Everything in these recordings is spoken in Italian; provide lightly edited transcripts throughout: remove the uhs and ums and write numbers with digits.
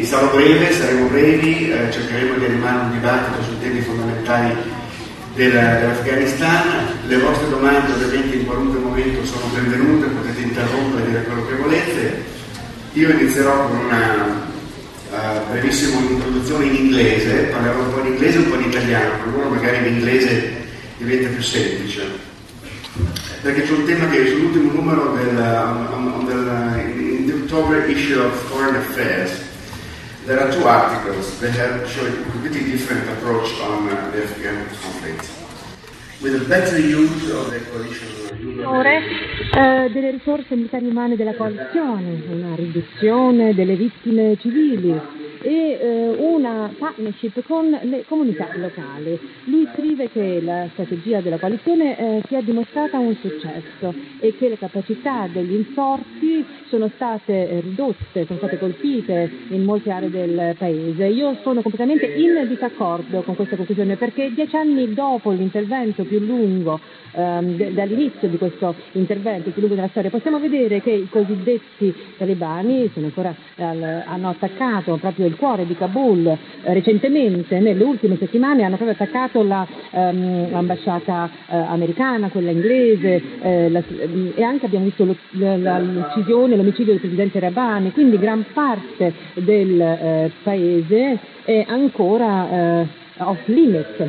quindi sarò breve, saremo brevi, cercheremo di animare un dibattito su temi fondamentali dell'Afghanistan. Le vostre domande ovviamente in qualunque momento sono benvenute, potete interrompere e dire quello che volete. Io inizierò con una brevissima introduzione in inglese, parlerò un po' in inglese e un po' in italiano, per loro magari l'inglese diventa più semplice, perché c'è un tema che sull'ultimo numero in the October issue of Foreign Affairs there are two articles that have shown a completely different approach on the Afghan conflict with a better use of the coalition delle risorse militari umane della coalizione, una riduzione delle vittime civili e una partnership con le comunità locali. Lui scrive che la strategia della coalizione si è dimostrata un successo e che le capacità degli insorti sono state ridotte, sono state colpite in molte aree del paese. Io sono completamente in disaccordo con questa conclusione, perché 10 anni dopo l'intervento più lungo, dall'inizio di questo intervento più lungo della storia, possiamo vedere che i cosiddetti talebani hanno attaccato proprio il cuore di Kabul. Recentemente, nelle ultime settimane, hanno proprio attaccato l'ambasciata americana, quella inglese, e anche abbiamo visto l'omicidio del presidente Rabbani. Quindi gran parte del paese è ancora off limit.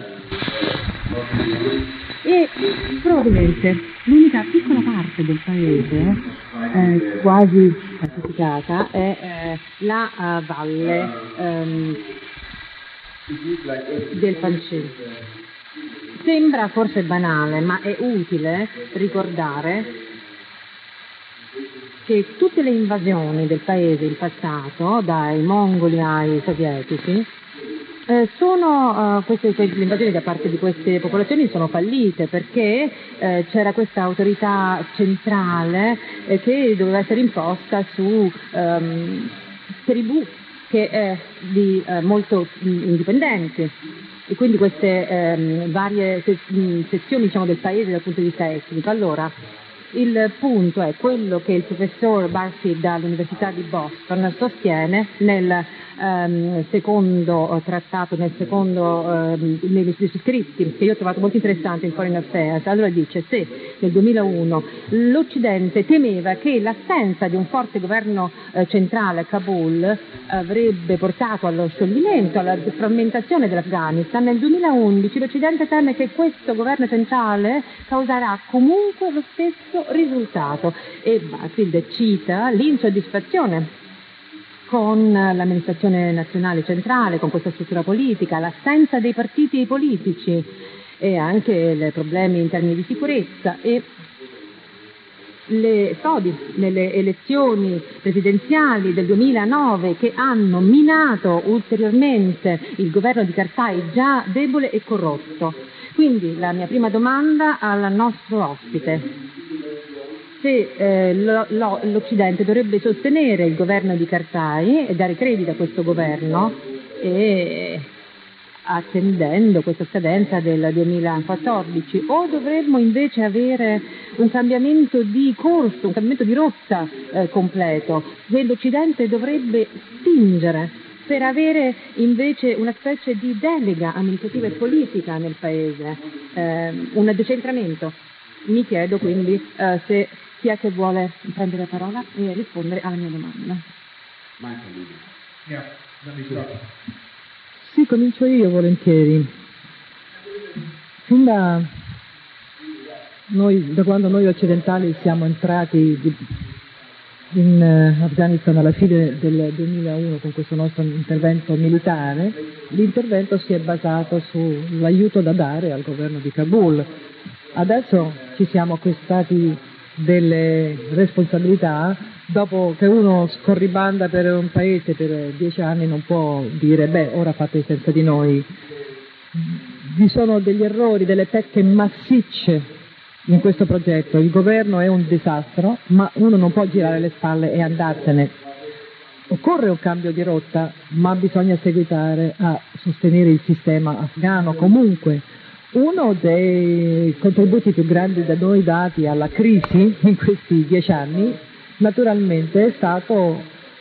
E probabilmente l'unica piccola parte del paese quasi pacificata è la valle del Panjshir. Sembra forse banale, ma è utile ricordare che tutte le invasioni del paese in passato, dai mongoli ai sovietici, queste invasioni da parte di queste popolazioni sono fallite, perché c'era questa autorità centrale che doveva essere imposta su tribù molto indipendenti, e quindi queste varie sezioni, diciamo, del paese dal punto di vista etnico. Allora, il punto è quello che il professor Barfield dall'Università di Boston sostiene nel secondo trattato, nei suoi scritti, che io ho trovato molto interessante in Foreign Affairs. Allora dice: se nel 2001 l'Occidente temeva che l'assenza di un forte governo centrale a Kabul avrebbe portato allo scioglimento, alla frammentazione dell'Afghanistan, nel 2011 l'Occidente teme che questo governo centrale causerà comunque lo stesso risultato. E Barfield cita l'insoddisfazione con l'amministrazione nazionale centrale, con questa struttura politica, l'assenza dei partiti politici e anche i problemi in termini di sicurezza e le frodi nelle elezioni presidenziali del 2009, che hanno minato ulteriormente il governo di Karzai, già debole e corrotto. Quindi la mia prima domanda al nostro ospite: se l'Occidente dovrebbe sostenere il governo di Karzai e dare credito a questo governo, e attendendo questa scadenza del 2014, o dovremmo invece avere un cambiamento di corso, un cambiamento di rotta completo, se l'Occidente dovrebbe spingere per avere invece una specie di delega amministrativa e politica nel paese, un decentramento. Mi chiedo quindi se chi è che vuole prendere la parola e rispondere alla mia domanda. Sì, comincio io volentieri. Fin da quando noi occidentali siamo entrati in Afghanistan alla fine del 2001 con questo nostro intervento militare, l'intervento si è basato sull'aiuto da dare al governo di Kabul. Adesso ci siamo acquistati delle responsabilità. Dopo che uno scorribanda per un paese per 10 anni non può dire: beh, ora fate senza di noi. Vi sono degli errori, delle pecche massicce in questo progetto. Il governo è un disastro, ma uno non può girare le spalle e andarsene. Occorre un cambio di rotta, ma bisogna seguitare a sostenere il sistema afghano. Comunque, uno dei contributi più grandi da noi dati alla crisi in questi 10 anni, naturalmente, è stato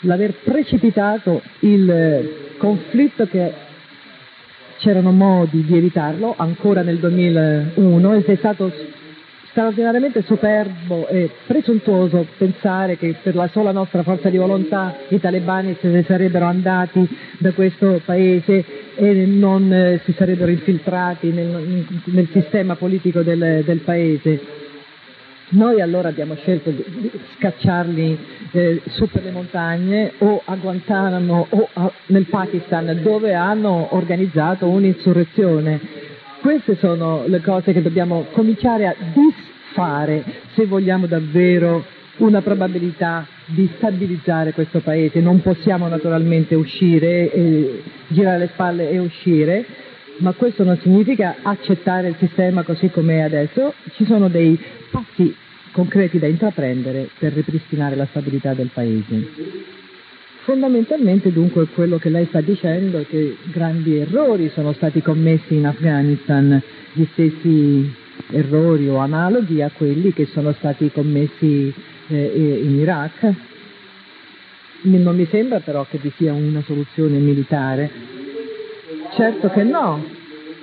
l'aver precipitato il conflitto che c'erano modi di evitarlo ancora nel 2001 e è stato straordinariamente superbo e presuntuoso pensare che per la sola nostra forza di volontà i talebani se ne sarebbero andati da questo paese e non si sarebbero infiltrati nel sistema politico del paese. Noi allora abbiamo scelto di scacciarli su per le montagne o a Guantanamo o nel Pakistan, dove hanno organizzato un'insurrezione. Queste sono le cose che dobbiamo cominciare a disfare se vogliamo davvero una probabilità di stabilizzare questo paese. Non possiamo naturalmente uscire, girare le spalle e uscire, ma questo non significa accettare il sistema così com'è adesso. Ci sono dei passi concreti da intraprendere per ripristinare la stabilità del paese. Fondamentalmente dunque quello che lei sta dicendo è che grandi errori sono stati commessi in Afghanistan, gli stessi errori o analoghi a quelli che sono stati commessi in Iraq. Non mi sembra però che vi sia una soluzione militare. Certo che no.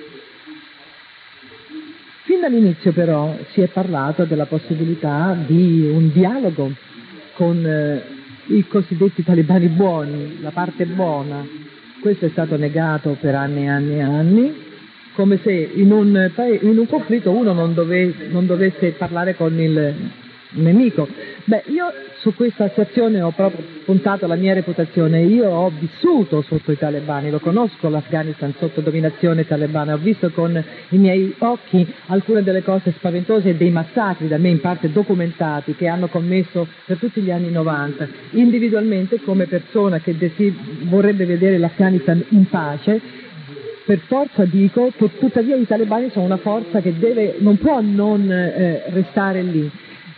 Fin dall'inizio però si è parlato della possibilità di un dialogo con i cosiddetti talebani buoni, la parte buona. Questo è stato negato per anni e anni e anni, come se in un conflitto uno non dovesse parlare con il nemico. Beh, io su questa asserzione ho proprio puntato la mia reputazione. Io ho vissuto sotto i talebani, lo conosco l'Afghanistan sotto dominazione talebana, ho visto con i miei occhi alcune delle cose spaventose e dei massacri da me in parte documentati che hanno commesso per tutti gli anni 90. Individualmente, come persona che vorrebbe vedere l'Afghanistan in pace, per forza dico che tuttavia i talebani sono una forza che non può non restare lì.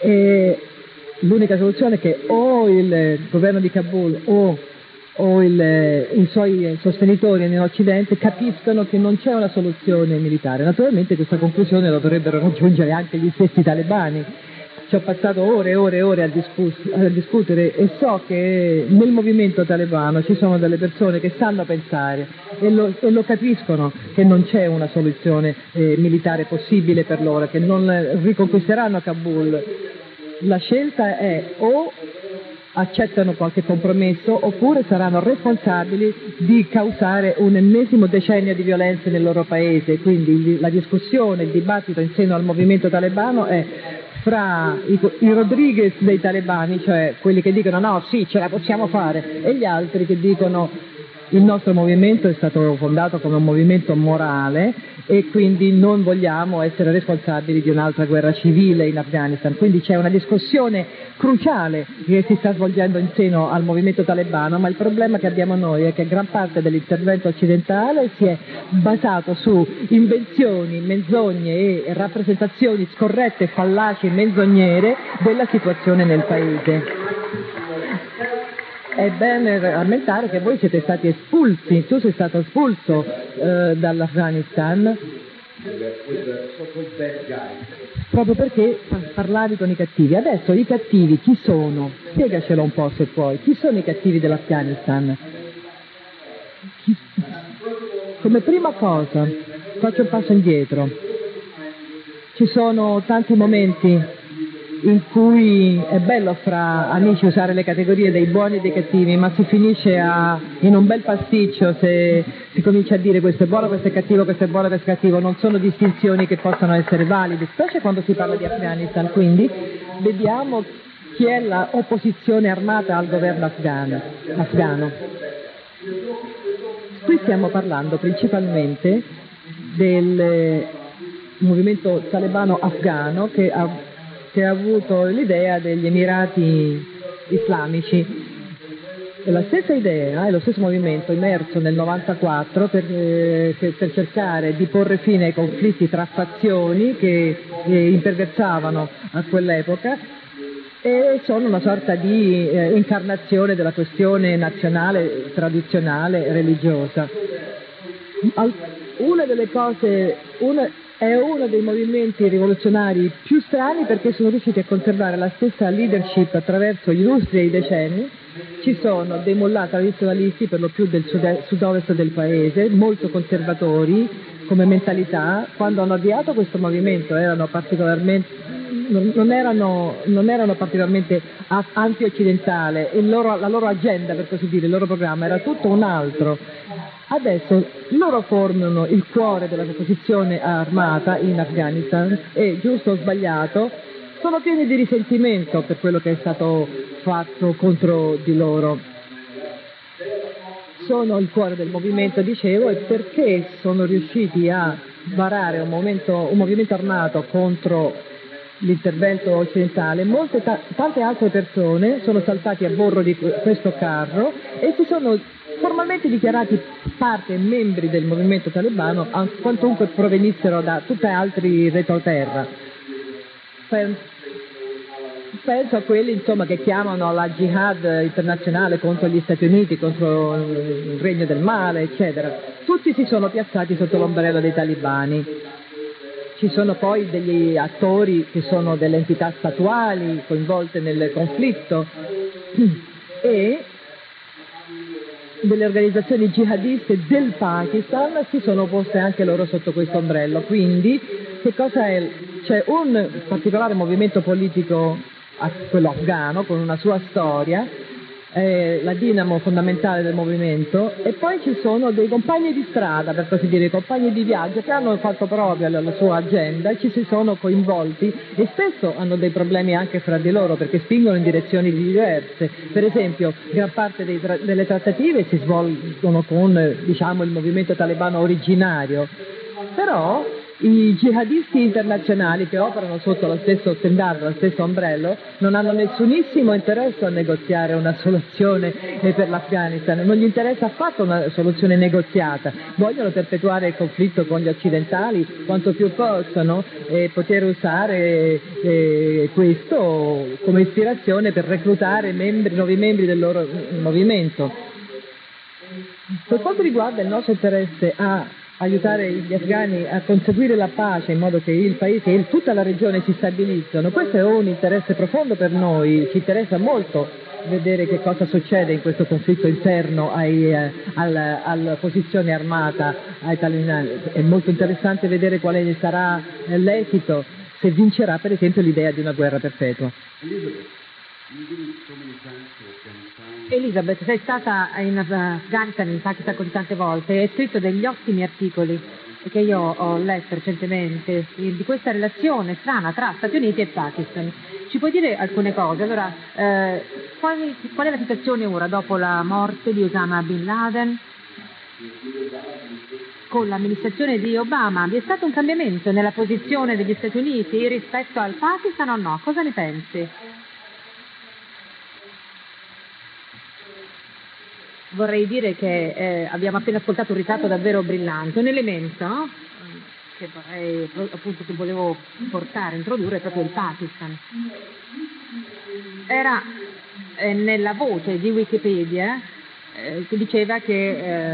L'unica soluzione è che o il governo di Kabul o i suoi sostenitori nell'Occidente capiscono che non c'è una soluzione militare. Naturalmente questa conclusione la dovrebbero raggiungere anche gli stessi talebani. Ci ho passato ore e ore e ore a discutere e so che nel movimento talebano ci sono delle persone che sanno pensare e lo capiscono che non c'è una soluzione militare possibile per loro, che non riconquisteranno Kabul. La scelta è o accettano qualche compromesso oppure saranno responsabili di causare un ennesimo decennio di violenze nel loro paese. Quindi la discussione, il dibattito in seno al movimento talebano è fra i Rodriguez dei talebani, cioè quelli che dicono no, sì, ce la possiamo fare, e gli altri che dicono il nostro movimento è stato fondato come un movimento morale e quindi non vogliamo essere responsabili di un'altra guerra civile in Afghanistan. Quindi c'è una discussione cruciale che si sta svolgendo in seno al movimento talebano, ma il problema che abbiamo noi è che gran parte dell'intervento occidentale si è basato su invenzioni, menzogne e rappresentazioni scorrette, fallaci e menzognere della situazione nel paese. È bene rammentare che voi siete stati espulsi, tu sei stato espulso dall'Afghanistan proprio perché parlavi con i cattivi. Adesso i cattivi chi sono? Spiegacelo un po' se puoi. Chi sono i cattivi dell'Afghanistan? Come prima cosa, faccio un passo indietro. Ci sono tanti momenti in cui è bello fra amici usare le categorie dei buoni e dei cattivi, ma si finisce in un bel pasticcio se si comincia a dire questo è buono, questo è cattivo, questo è buono, questo è cattivo. Non sono distinzioni che possano essere valide, specie quando si parla di Afghanistan. Quindi vediamo chi è l'opposizione armata al governo afghano. Qui stiamo parlando principalmente del movimento talebano afghano che ha avuto l'idea degli Emirati Islamici. È la stessa idea, è lo stesso movimento emerso nel 94 per cercare di porre fine ai conflitti tra fazioni che imperversavano a quell'epoca e sono una sorta di incarnazione della questione nazionale, tradizionale, religiosa. È uno dei movimenti rivoluzionari più strani perché sono riusciti a conservare la stessa leadership attraverso gli lustri e i decenni ci sono dei mullah tradizionalisti, per lo più del sud-ovest del paese, molto conservatori come mentalità. Quando hanno avviato questo movimento non erano particolarmente anti-occidentale, e la loro agenda, per così dire, il loro programma era tutto un altro. Adesso loro formano il cuore della opposizione armata in Afghanistan e, giusto o sbagliato, sono pieni di risentimento per quello che è stato fatto contro di loro. Sono il cuore del movimento, dicevo, e perché sono riusciti a varare un movimento armato contro l'intervento occidentale, tante altre persone sono saltate a bordo di questo carro e si sono formalmente dichiarati parte e membri del movimento talebano, quantunque provenissero da tutti altri retroterra. Penso a quelli, insomma, che chiamano la jihad internazionale contro gli Stati Uniti, contro il regno del male, eccetera. Tutti si sono piazzati sotto l'ombrello dei talibani. Ci sono poi degli attori che sono delle entità statuali coinvolte nel conflitto e delle organizzazioni jihadiste del Pakistan si sono poste anche loro sotto questo ombrello. Quindi che cosa è? C'è un particolare movimento politico, quello afghano, con una sua storia, la dinamo fondamentale del movimento, e poi ci sono dei compagni di strada, per così dire, compagni di viaggio che hanno fatto proprio la sua agenda e ci si sono coinvolti e spesso hanno dei problemi anche fra di loro perché spingono in direzioni diverse. Per esempio, gran parte delle trattative si svolgono con, diciamo, il movimento talebano originario, però i jihadisti internazionali che operano sotto lo stesso stendardo, lo stesso ombrello, non hanno nessunissimo interesse a negoziare una soluzione per l'Afghanistan, non gli interessa affatto una soluzione negoziata, vogliono perpetuare il conflitto con gli occidentali quanto più possono e poter usare questo come ispirazione per reclutare nuovi membri del loro movimento. Per quanto riguarda il nostro interesse a aiutare gli afghani a conseguire la pace in modo che il paese e tutta la regione si stabilizzano, questo è un interesse profondo per noi, ci interessa molto vedere che cosa succede in questo conflitto interno alla posizione armata ai talebani. È molto interessante vedere quale sarà l'esito, se vincerà per esempio l'idea di una guerra perpetua. Elisabeth, sei stata in Afghanistan, in Pakistan così tante volte e hai scritto degli ottimi articoli che io ho letto recentemente di questa relazione strana tra Stati Uniti e Pakistan. Ci puoi dire alcune cose? Allora, qual è la situazione ora dopo la morte di Osama Bin Laden? Con l'amministrazione di Obama vi è stato un cambiamento nella posizione degli Stati Uniti rispetto al Pakistan o no? Cosa ne pensi? Vorrei dire che abbiamo appena ascoltato un ritratto davvero brillante, un elemento che volevo introdurre è proprio il Pakistan. Era nella voce di Wikipedia che diceva che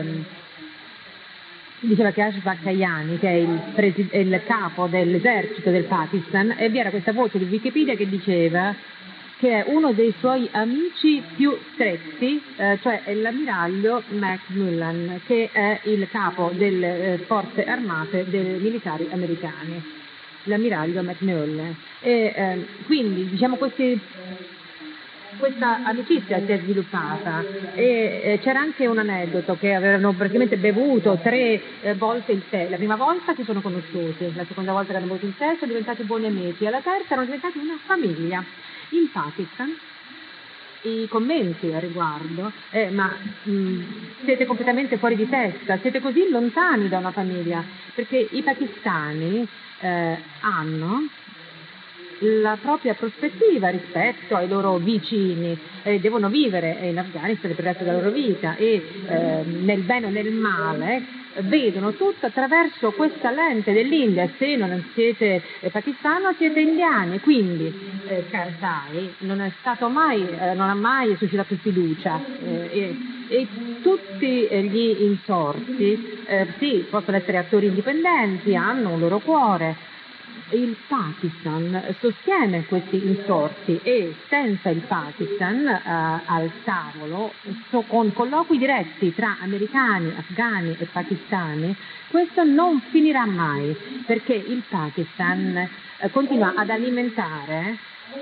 Ashraf Ghani, che è il capo dell'esercito del Pakistan, e vi era questa voce di Wikipedia che diceva che è uno dei suoi amici più stretti, cioè è l'ammiraglio McMillan, che è il capo delle forze armate militari americane, l'ammiraglio McMillan. E quindi diciamo questa amicizia si è sviluppata e c'era anche un aneddoto che avevano praticamente bevuto 3 volte il tè. La prima volta si sono conosciuti, la seconda volta che hanno bevuto il tè sono diventati buoni amici e alla terza erano diventati una famiglia. In Pakistan i commenti a riguardo siete completamente fuori di testa, siete così lontani da una famiglia, perché i pakistani hanno la propria prospettiva rispetto ai loro vicini, devono vivere in Afghanistan per il resto della loro vita e nel bene o nel male vedono tutto attraverso questa lente dell'India. Se non siete pakistano siete indiani, quindi Karzai non ha mai suscitato fiducia e tutti gli insorti sì, possono essere attori indipendenti, hanno un loro cuore, il Pakistan sostiene questi insorti e senza il Pakistan al tavolo, con colloqui diretti tra americani, afghani e pakistani, questo non finirà mai, perché il Pakistan continua ad alimentare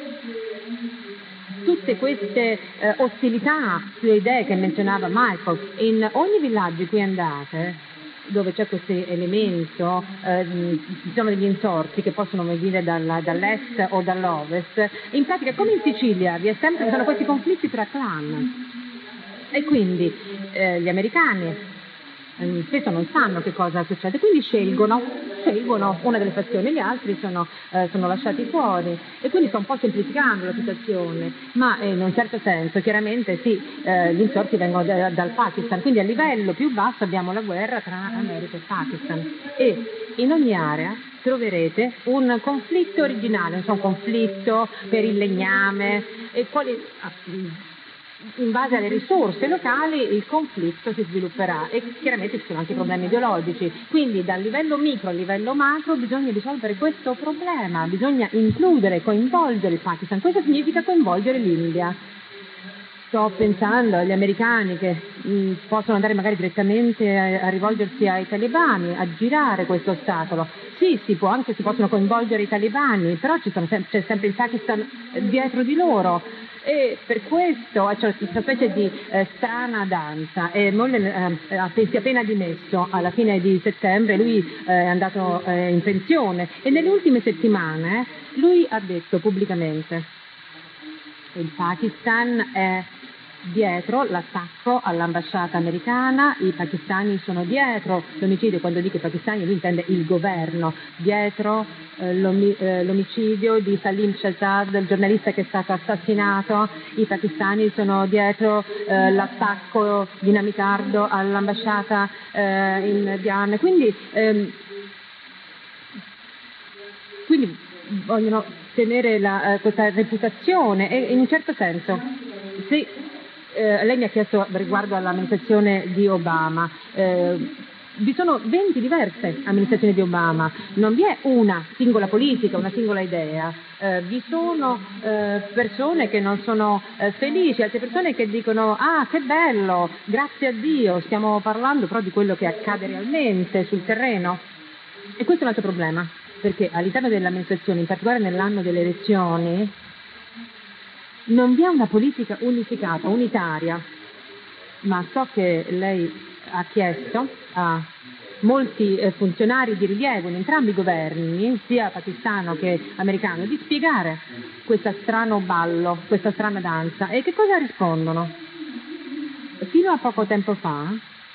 tutte queste ostilità sulle idee che menzionava Michael. In ogni villaggio in cui andate, dove c'è questo elemento, diciamo degli insorti che possono venire dall'est o dall'ovest, in pratica come in Sicilia vi sono questi conflitti tra clan e quindi gli americani spesso non sanno che cosa succede, quindi scelgono una delle fazioni, gli altri sono lasciati fuori e quindi sto un po' semplificando la situazione, ma in un certo senso chiaramente sì, gli insorti vengono dal Pakistan, quindi a livello più basso abbiamo la guerra tra America e Pakistan e in ogni area troverete un conflitto originale, un conflitto per il legname e in base alle risorse locali il conflitto si svilupperà e chiaramente ci sono anche problemi ideologici, quindi dal livello micro al livello macro bisogna risolvere questo problema, bisogna includere, coinvolgere il Pakistan, questo significa coinvolgere l'India. Sto pensando agli americani che possono andare magari direttamente a rivolgersi ai talebani, a girare questo ostacolo. Sì, si possono coinvolgere i talebani, però c'è sempre il Pakistan dietro di loro. E per questo c'è questa specie di strana danza e si è appena dimesso alla fine di settembre, lui è andato in pensione e nelle ultime settimane lui ha detto pubblicamente: il Pakistan è dietro l'attacco all'ambasciata americana, i pakistani sono dietro l'omicidio, quando dico i pakistani lui intende il governo, dietro l'omicidio di Salim Shahzad, il giornalista che è stato assassinato, i pakistani sono dietro l'attacco dinamitardo all'ambasciata indiana, quindi vogliono tenere questa reputazione e in un certo senso lei mi ha chiesto riguardo all'amministrazione di Obama, vi sono 20 diverse amministrazioni di Obama, non vi è una singola politica, una singola idea, vi sono persone che non sono felici, altre persone che dicono che bello, grazie a Dio, stiamo parlando però di quello che accade realmente sul terreno e questo è un altro problema, perché all'interno dell'amministrazione, in particolare nell'anno delle elezioni, non vi è una politica unificata, unitaria, ma so che lei ha chiesto a molti funzionari di rilievo in entrambi i governi, sia pakistano che americano, di spiegare questo strano ballo, questa strana danza. E che cosa rispondono? Fino a poco tempo fa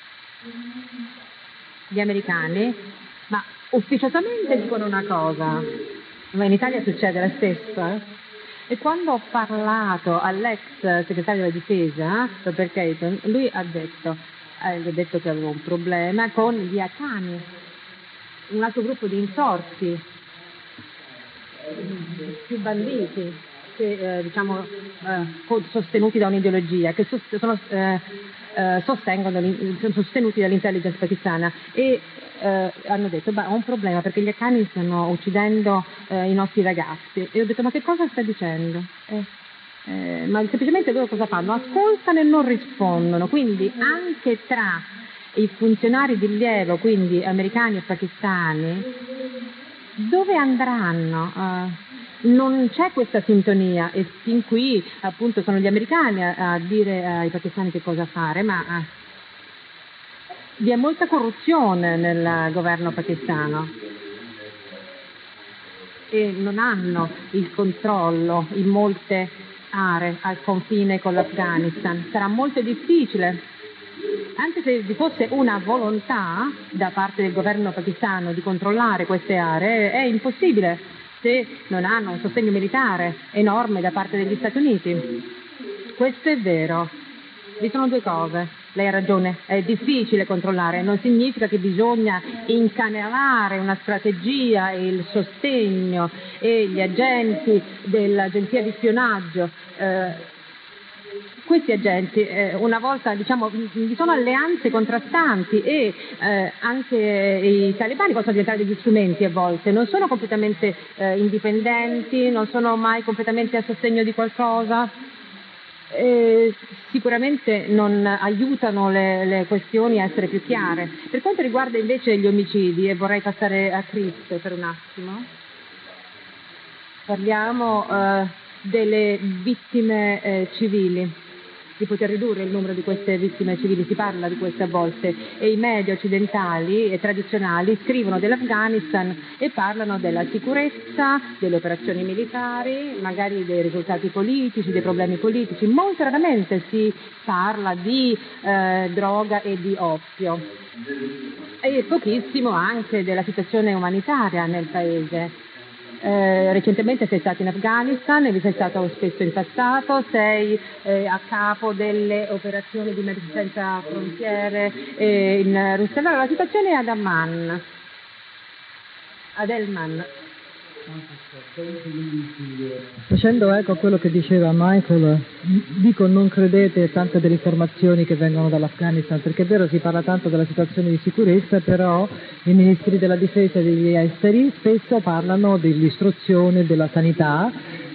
gli americani, ma ufficiosamente dicono una cosa, ma in Italia succede la stessa, E quando ho parlato all'ex segretario della difesa, Robert Creighton, lui ha detto che avevo un problema con gli Haqqani, un altro gruppo di insorti, più banditi, che sostenuti da un'ideologia, che sono sostenuti dall'intelligence pakistana e hanno detto ho un problema perché gli Haqqani stanno uccidendo i nostri ragazzi e ho detto ma che cosa sta dicendo? Ma semplicemente loro cosa fanno? Ascoltano e non rispondono, quindi anche tra i funzionari di rilievo, quindi americani e pakistani, dove andranno? Non c'è questa sintonia e fin qui appunto sono gli americani a dire ai pakistani che cosa fare, ma vi è molta corruzione nel governo pakistano e non hanno il controllo in molte aree al confine con l'Afghanistan. Sarà molto difficile, anche se vi fosse una volontà da parte del governo pakistano di controllare queste aree, è impossibile se non hanno un sostegno militare enorme da parte degli Stati Uniti. Questo è vero. Vi sono due cose. Lei ha ragione, è difficile controllare, non significa che bisogna incanalare una strategia e il sostegno e gli agenti dell'agenzia di spionaggio. questi agenti, una volta diciamo vi sono alleanze contrastanti e anche i talebani possono diventare degli strumenti a volte, non sono completamente indipendenti, non sono mai completamente a sostegno di qualcosa. Sicuramente non aiutano le questioni a essere più chiare. Per quanto riguarda invece gli omicidi, e vorrei passare a Chris per un attimo, parliamo delle vittime civili, di poter ridurre il numero di queste vittime civili, si parla di queste a volte, e i media occidentali e tradizionali scrivono dell'Afghanistan e parlano della sicurezza, delle operazioni militari, magari dei risultati politici, dei problemi politici. Molto raramente si parla di droga e di oppio, e pochissimo anche della situazione umanitaria nel paese. Recentemente sei stato in Afghanistan, vi sei stato spesso in passato, sei a capo delle operazioni di Medici Senza Frontiere in Russia. Allora la situazione è ad Helmand. Facendo eco a quello che diceva Michael, dico non credete a tante delle informazioni che vengono dall'Afghanistan, perché è vero si parla tanto della situazione di sicurezza, però i ministri della difesa e degli esteri spesso parlano dell'istruzione, della sanità,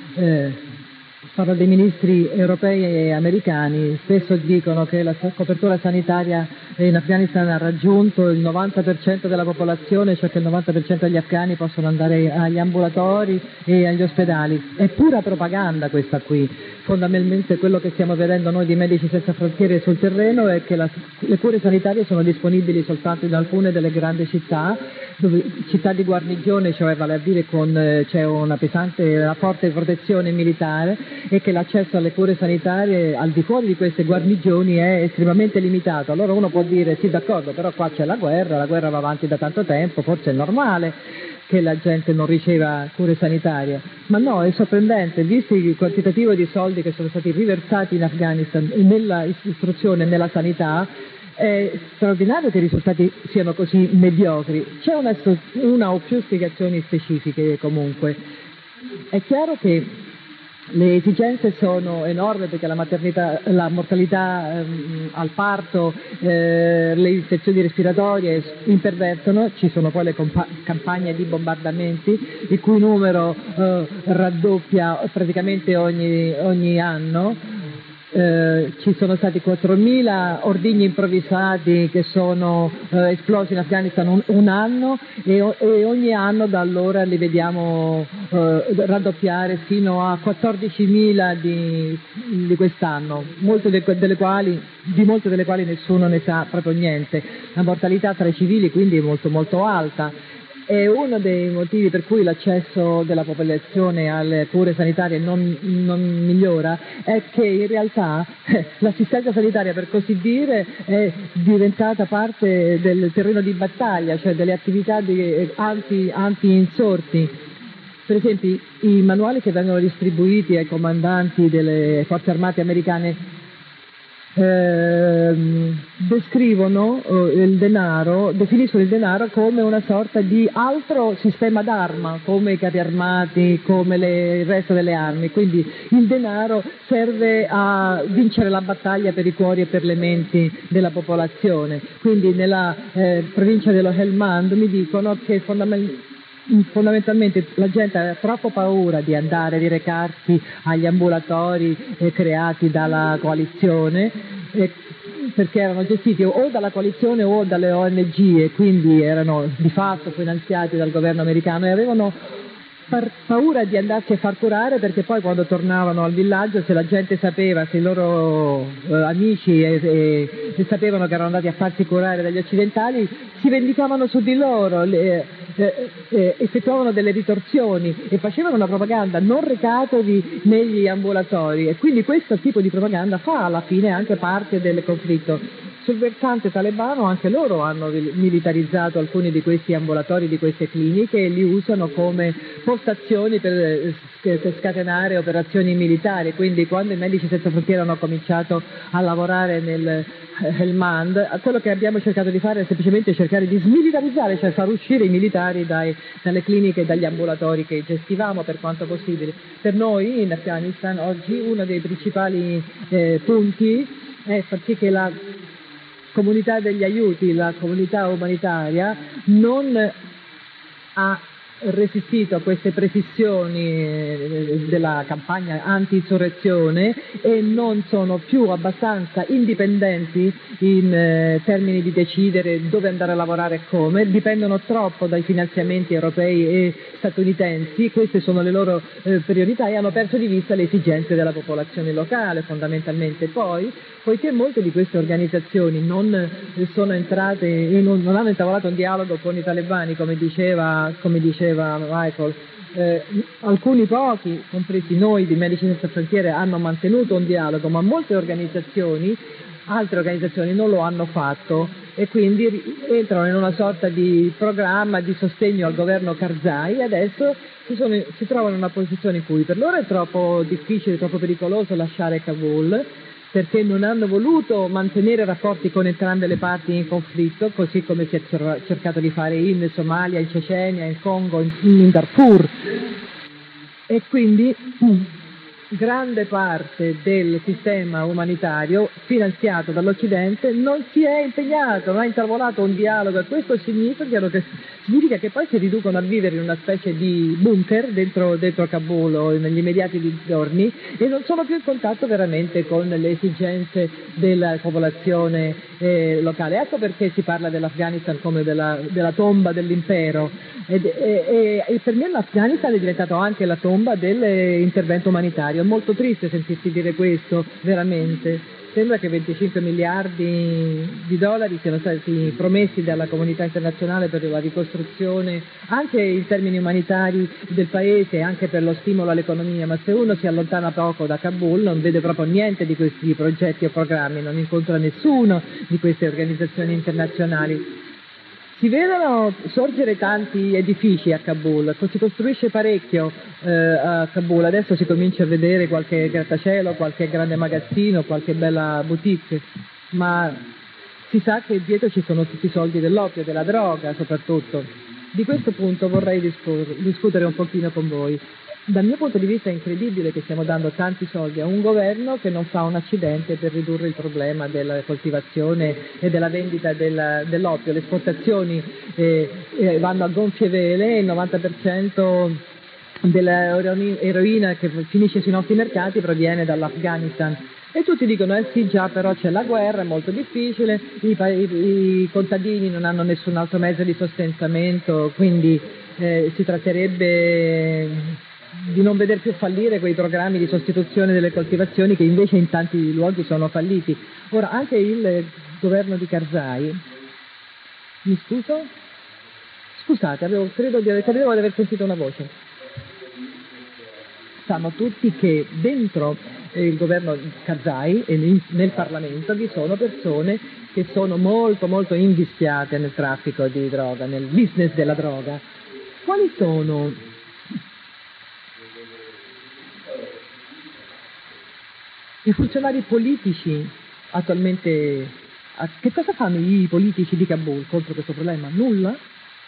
parlo dei ministri europei e americani, spesso dicono che la copertura sanitaria in Afghanistan ha raggiunto il 90% della popolazione, cioè che il 90% degli afghani possono andare agli ambulatori e agli ospedali. È pura propaganda questa qui. Fondamentalmente quello che stiamo vedendo noi di Medici Senza Frontiere sul terreno è che le cure sanitarie sono disponibili soltanto in alcune delle grandi città, città di guarnigione, cioè vale a dire c'è una forte protezione militare, e che l'accesso alle cure sanitarie al di fuori di queste guarnigioni è estremamente limitato. Allora uno può dire sì, d'accordo, però qua c'è la guerra va avanti da tanto tempo, forse è normale che la gente non riceva cure sanitarie, ma no, è sorprendente, visto il quantitativo di soldi che sono stati riversati in Afghanistan nella istruzione e nella sanità. È straordinario che i risultati siano così mediocri. C'è una o più spiegazioni specifiche comunque. È chiaro che le esigenze sono enormi, perché la mortalità al parto, le infezioni respiratorie impervertono, ci sono poi le campagne di bombardamenti il cui numero raddoppia praticamente ogni anno. Ci sono stati 4.000 ordigni improvvisati che sono esplosi in Afghanistan un anno, e ogni anno da allora li vediamo raddoppiare fino a 14.000 di quest'anno, di molte delle quali nessuno ne sa proprio niente. La mortalità tra i civili quindi è molto molto alta. E uno dei motivi per cui l'accesso della popolazione alle cure sanitarie non migliora è che in realtà l'assistenza sanitaria, per così dire, è diventata parte del terreno di battaglia, cioè delle attività anti-insorti. Per esempio i manuali che vengono distribuiti ai comandanti delle forze armate americane definiscono il denaro come una sorta di altro sistema d'arma, come i carri armati, come il resto delle armi. Quindi il denaro serve a vincere la battaglia per i cuori e per le menti della popolazione. Quindi nella provincia dello Helmand mi dicono che fondamentalmente la gente ha troppo paura di recarsi agli ambulatori creati dalla coalizione, perché erano gestiti o dalla coalizione o dalle ONG, e quindi erano di fatto finanziati dal governo americano, e avevano paura di andarsi a far curare, perché poi quando tornavano al villaggio, se la gente sapeva, se i loro amici sapevano che erano andati a farsi curare dagli occidentali, si vendicavano su di loro, effettuavano delle ritorsioni e facevano una propaganda: non recatevi negli ambulatori. E quindi questo tipo di propaganda fa alla fine anche parte del conflitto. sul versante talebano anche loro hanno militarizzato alcuni di questi ambulatori, di queste cliniche, e li usano come postazioni per scatenare operazioni militari. Quindi quando i Medici Senza Frontiere hanno cominciato a lavorare nel Helmand, quello che abbiamo cercato di fare è semplicemente cercare di smilitarizzare, cioè far uscire i militari dalle cliniche e dagli ambulatori che gestivamo per quanto possibile. Per noi in Afghanistan oggi uno dei principali punti è far sì che la comunità degli aiuti, la comunità umanitaria non ha resistito a queste prefissioni della campagna anti-insurrezione e non sono più abbastanza indipendenti in termini di decidere dove andare a lavorare e come, dipendono troppo dai finanziamenti europei e statunitensi, queste sono le loro priorità, e hanno perso di vista le esigenze della popolazione locale fondamentalmente. Poi, poiché molte di queste organizzazioni non sono entrate non hanno intavolato un dialogo con i talebani, come diceva Michael, alcuni pochi, compresi noi di Medici Senza Frontiere, hanno mantenuto un dialogo, ma molte altre organizzazioni non lo hanno fatto e quindi entrano in una sorta di programma di sostegno al governo Karzai e adesso si trovano in una posizione in cui per loro è troppo difficile, troppo pericoloso lasciare Kabul, perché non hanno voluto mantenere rapporti con entrambe le parti in conflitto, così come si è cercato di fare in Somalia, in Cecenia, in Congo, in Darfur. E quindi grande parte del sistema umanitario finanziato dall'Occidente non si è impegnato, non ha intavolato un dialogo, e questo significa che poi si riducono a vivere in una specie di bunker dentro Kabul o negli immediati dintorni e non sono più in contatto veramente con le esigenze della popolazione locale. Ecco perché si parla dell'Afghanistan come della tomba dell'impero e per me l'Afghanistan è diventato anche la tomba dell'intervento umanitario. È molto triste sentirsi dire questo, veramente. Sembra che 25 miliardi di dollari siano stati promessi dalla comunità internazionale per la ricostruzione, anche in termini umanitari, del paese e anche per lo stimolo all'economia, ma se uno si allontana poco da Kabul non vede proprio niente di questi progetti o programmi, non incontra nessuno di queste organizzazioni internazionali. Si vedono sorgere tanti edifici a Kabul, si costruisce parecchio a Kabul, adesso si comincia a vedere qualche grattacielo, qualche grande magazzino, qualche bella boutique, ma si sa che dietro ci sono tutti i soldi dell'oppio, della droga soprattutto. Di questo punto vorrei discutere un pochino con voi. Dal mio punto di vista è incredibile che stiamo dando tanti soldi a un governo che non fa un accidente per ridurre il problema della coltivazione e della vendita dell'oppio. Le esportazioni vanno a gonfie vele, il 90% dell'eroina che finisce sui nostri mercati proviene dall'Afghanistan. E tutti dicono, sì già, però c'è la guerra, è molto difficile, i contadini non hanno nessun altro mezzo di sostentamento, quindi si tratterebbe di non veder più fallire quei programmi di sostituzione delle coltivazioni che invece in tanti luoghi sono falliti. Ora, anche il governo di Karzai, mi scuso? Scusate, credevo di aver sentito una voce. Sanno tutti che dentro il governo Karzai e nel Parlamento vi sono persone che sono molto molto invischiate nel traffico di droga, nel business della droga. Quali sono i funzionari politici attualmente? Che cosa fanno i politici di Kabul contro questo problema? Nulla?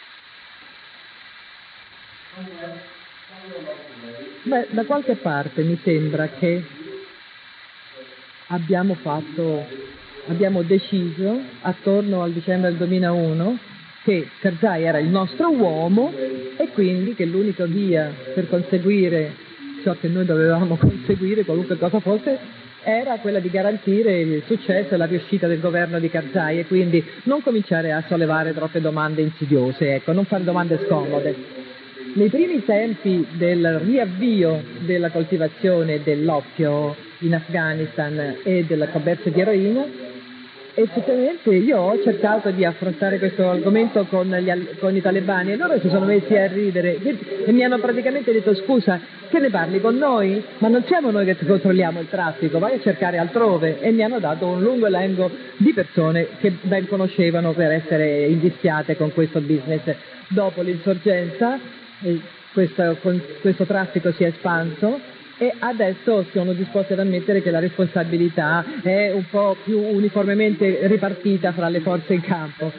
Beh, da qualche parte mi sembra che abbiamo deciso attorno al dicembre del 2001 che Karzai era il nostro uomo e quindi che l'unica via per conseguire ciò che noi dovevamo conseguire, qualunque cosa fosse, era quella di garantire il successo e la riuscita del governo di Karzai e quindi non cominciare a sollevare troppe domande insidiose, ecco, non fare domande scomode. Nei primi tempi del riavvio della coltivazione dell'oppio in Afghanistan e del commercio di eroina, effettivamente io ho cercato di affrontare questo argomento con i talebani e loro si sono messi a ridere e mi hanno praticamente detto: scusa, che ne parli con noi? Ma non siamo noi che controlliamo il traffico, vai a cercare altrove. E mi hanno dato un lungo elenco di persone che ben conoscevano per essere invischiate con questo business. Dopo l'insorgenza questo traffico si è espanso e adesso sono disposti ad ammettere che la responsabilità è un po' più uniformemente ripartita fra le forze in campo.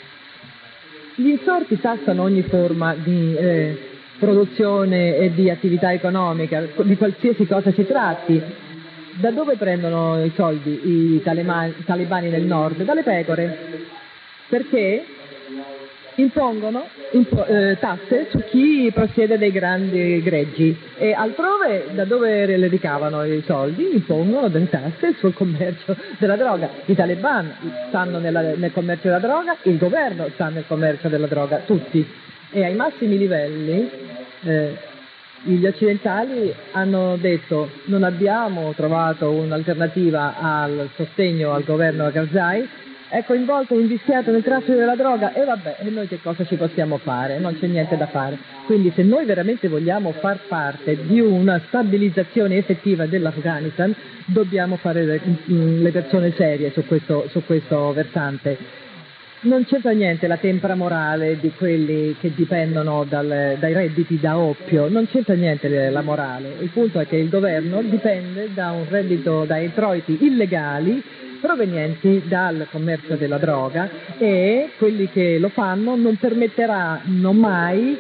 Gli insorti tassano ogni forma di produzione e di attività economica, di qualsiasi cosa si tratti. Da dove prendono i soldi i talebani nel nord? Dalle pecore, perché impongono tasse su chi possiede dei grandi greggi e altrove da dove le ricavano i soldi impongono delle tasse sul commercio della droga. I talebani stanno nel commercio della droga, il governo sta nel commercio della droga, tutti, e ai massimi livelli gli occidentali hanno detto: non abbiamo trovato un'alternativa al sostegno al governo Karzai, è coinvolto e invischiato nel traffico della droga e vabbè, e noi che cosa ci possiamo fare? Non c'è niente da fare. Quindi se noi veramente vogliamo far parte di una stabilizzazione effettiva dell'Afghanistan dobbiamo fare le persone serie su questo versante. Non c'entra niente la tempra morale di quelli che dipendono dai redditi da oppio, non c'entra niente la morale. Il punto è che il governo dipende da un reddito, da introiti illegali provenienti dal commercio della droga e quelli che lo fanno non permetteranno mai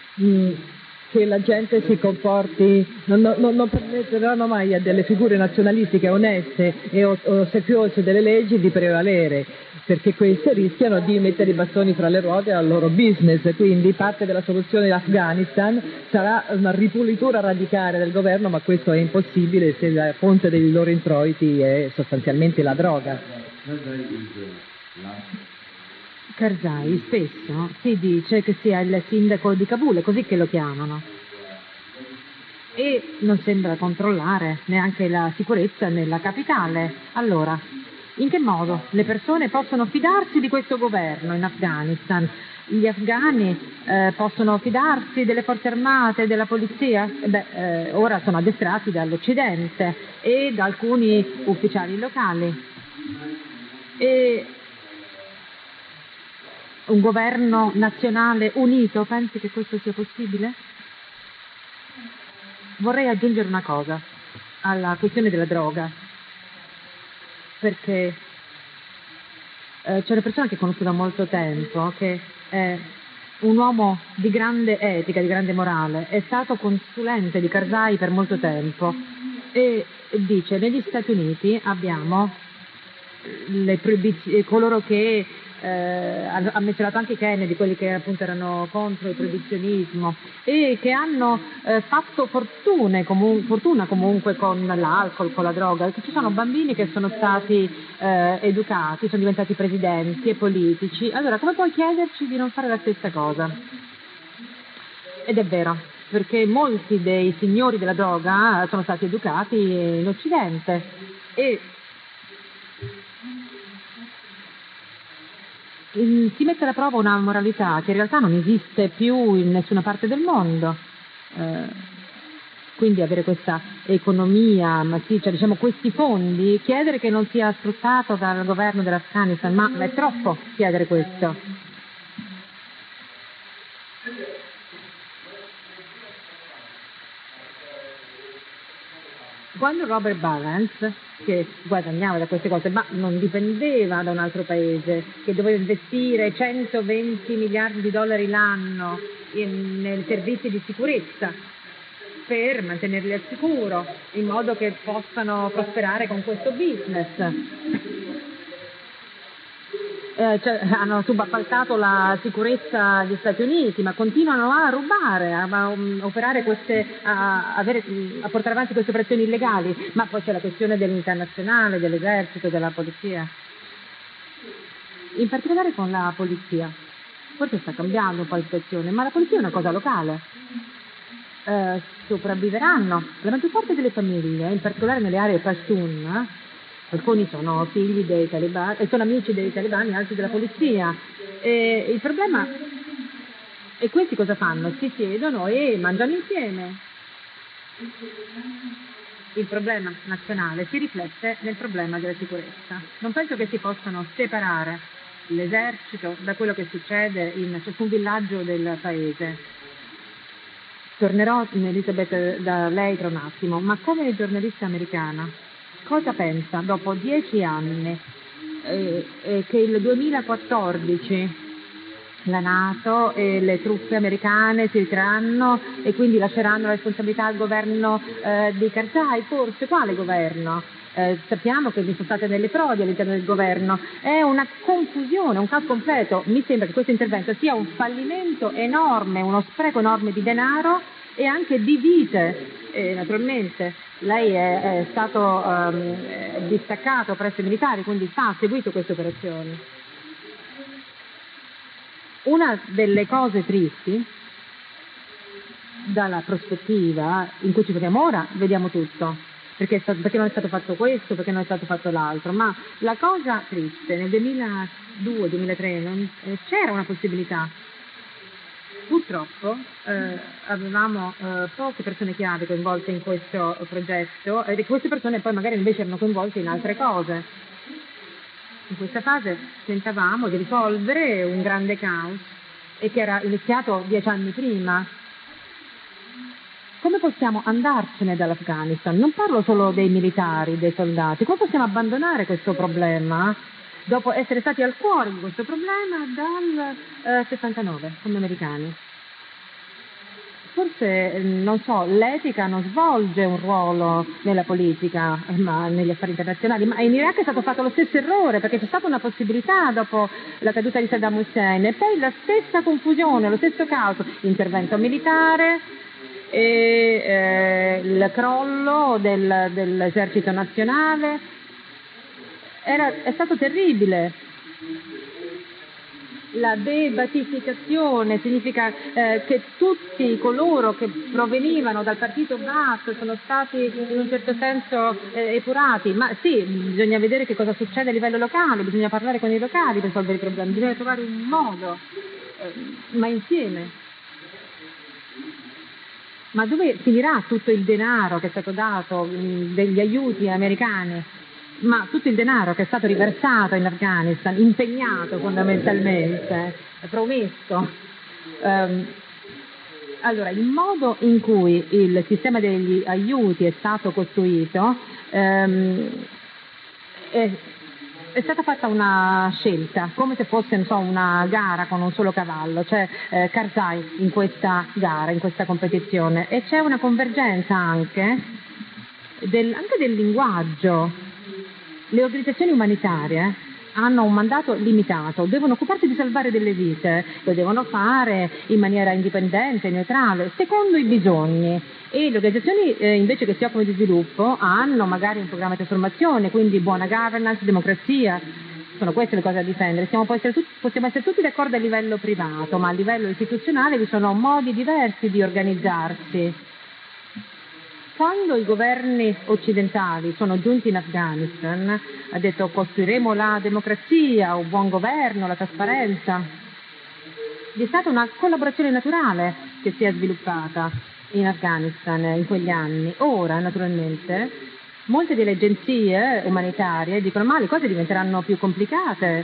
che la gente si comporti, non permetteranno mai a delle figure nazionalistiche oneste e ossequiose delle leggi di prevalere, perché queste rischiano di mettere i bastoni fra le ruote al loro business. Quindi parte della soluzione dell'Afghanistan sarà una ripulitura radicale del governo, ma questo è impossibile se la fonte dei loro introiti è sostanzialmente la droga. Karzai spesso si dice che sia il sindaco di Kabul, è così che lo chiamano, e non sembra controllare neanche la sicurezza nella capitale. Allora, in che modo le persone possono fidarsi di questo governo in Afghanistan? Gli afghani possono fidarsi delle forze armate, della polizia? Ora sono addestrati dall'Occidente e da alcuni ufficiali locali. E un governo nazionale unito, pensi che questo sia possibile? Vorrei aggiungere una cosa alla questione della droga, perché c'è una persona che conosco da molto tempo, che è un uomo di grande etica, di grande morale, è stato consulente di Karzai per molto tempo e dice: negli Stati Uniti abbiamo coloro che ha menzionato anche Kennedy, quelli che appunto erano contro il proibizionismo e che hanno fatto fortuna comunque con l'alcol, con la droga. Ci sono bambini che sono stati educati, sono diventati presidenti e politici. Allora, come puoi chiederci di non fare la stessa cosa? Ed è vero, perché molti dei signori della droga sono stati educati in Occidente e si mette alla prova una moralità che in realtà non esiste più in nessuna parte del mondo. Quindi avere questa economia massiccia, diciamo questi fondi, chiedere che non sia sfruttato dal governo dell'Afghanistan, ma è troppo chiedere questo. Quando Robert Balance, che guadagnava da queste cose, ma non dipendeva da un altro paese, che doveva investire 120 miliardi di dollari l'anno nei servizi di sicurezza per mantenerli al sicuro, in modo che possano prosperare con questo business. Hanno subappaltato la sicurezza agli Stati Uniti, ma continuano a rubare, a operare a portare avanti queste operazioni illegali. Ma poi c'è la questione dell'internazionale, dell'esercito, della polizia. In particolare con la polizia. Forse sta cambiando un po' la situazione, ma la polizia è una cosa locale. Sopravviveranno. La maggior parte delle famiglie, in particolare nelle aree Pashtun, Alcuni sono figli dei talebani, sono amici dei talebani, altri della polizia. Il problema è questi cosa fanno? Si siedono e mangiano insieme. Il problema nazionale si riflette nel problema della sicurezza. Non penso che si possano separare l'esercito da quello che succede in ciascun villaggio del paese. Tornerò, Elisabeth, da lei tra un attimo, ma come giornalista americana, cosa pensa dopo 10 anni che il 2014 la NATO e le truppe americane si ritireranno e quindi lasceranno la responsabilità al governo di Karzai? Forse quale governo? Sappiamo che vi sono state delle frodi all'interno del governo, è una confusione, un caos completo. Mi sembra che questo intervento sia un fallimento enorme, uno spreco enorme di denaro e anche di vite. Naturalmente lei è stato distaccato presso i militari, quindi ha seguito queste operazioni. Una delle cose tristi, dalla prospettiva in cui ci troviamo ora, vediamo tutto, perché non è stato fatto questo, perché non è stato fatto l'altro, ma la cosa triste, nel 2002-2003 c'era una possibilità. Purtroppo avevamo poche persone chiave coinvolte in questo progetto e queste persone poi magari invece erano coinvolte in altre cose. In questa fase tentavamo di risolvere un grande caos e che era iniziato 10 anni prima. Come possiamo andarcene dall'Afghanistan? Non parlo solo dei militari, dei soldati. Come possiamo abbandonare questo problema dopo essere stati al cuore di questo problema dal 69 come americani? Forse, non so, l'etica non svolge un ruolo nella politica, ma negli affari internazionali, ma in Iraq è stato fatto lo stesso errore, perché c'è stata una possibilità dopo la caduta di Saddam Hussein, e poi la stessa confusione, lo stesso caos, intervento militare, e il crollo dell'esercito nazionale, è stato terribile. La debatificazione significa che tutti coloro che provenivano dal partito Baath sono stati in un certo senso epurati, ma sì, bisogna vedere che cosa succede a livello locale, bisogna parlare con i locali per risolvere i problemi, bisogna trovare un modo, ma insieme. Ma dove finirà tutto il denaro che è stato dato, degli aiuti americani? Ma tutto il denaro che è stato riversato in Afghanistan, impegnato fondamentalmente, promesso. Allora, il modo in cui il sistema degli aiuti è stato costruito è stata fatta una scelta, come se fosse, non so, una gara con un solo cavallo, c'è Karzai in questa gara, in questa competizione, e c'è una convergenza anche del linguaggio. Le organizzazioni umanitarie hanno un mandato limitato, devono occuparsi di salvare delle vite, lo devono fare in maniera indipendente, neutrale, secondo i bisogni, e le organizzazioni invece che si occupano di sviluppo hanno magari un programma di trasformazione, quindi buona governance, democrazia. Sono queste le cose da difendere. Possiamo essere tutti d'accordo a livello privato, ma a livello istituzionale vi sono modi diversi di organizzarsi. Quando i governi occidentali sono giunti in Afghanistan, ha detto costruiremo la democrazia, un buon governo, la trasparenza. Vi è stata una collaborazione naturale che si è sviluppata in Afghanistan in quegli anni. Ora, naturalmente, molte delle agenzie umanitarie dicono ma le cose diventeranno più complicate.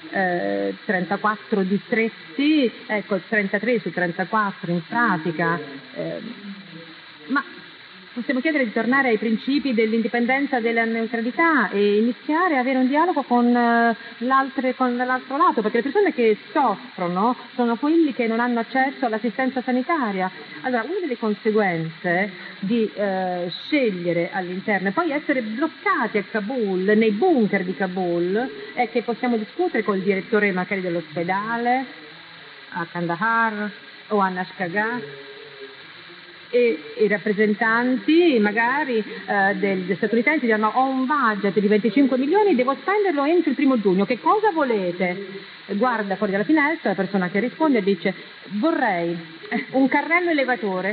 34 distretti, ecco 33 su 34 in pratica. Ma possiamo chiedere di tornare ai principi dell'indipendenza e della neutralità e iniziare a avere un dialogo con l'altro lato, perché le persone che soffrono sono quelli che non hanno accesso all'assistenza sanitaria. Allora, una delle conseguenze di scegliere all'interno e poi essere bloccati a Kabul, nei bunker di Kabul, è che possiamo discutere col direttore magari dell'ospedale a Kandahar o a Nashkaga, e i rappresentanti magari degli statunitensi diranno ho un budget di 25 milioni, devo spenderlo entro il 1° giugno, che cosa volete? Guarda fuori dalla finestra la persona che risponde e dice vorrei un carrello elevatore,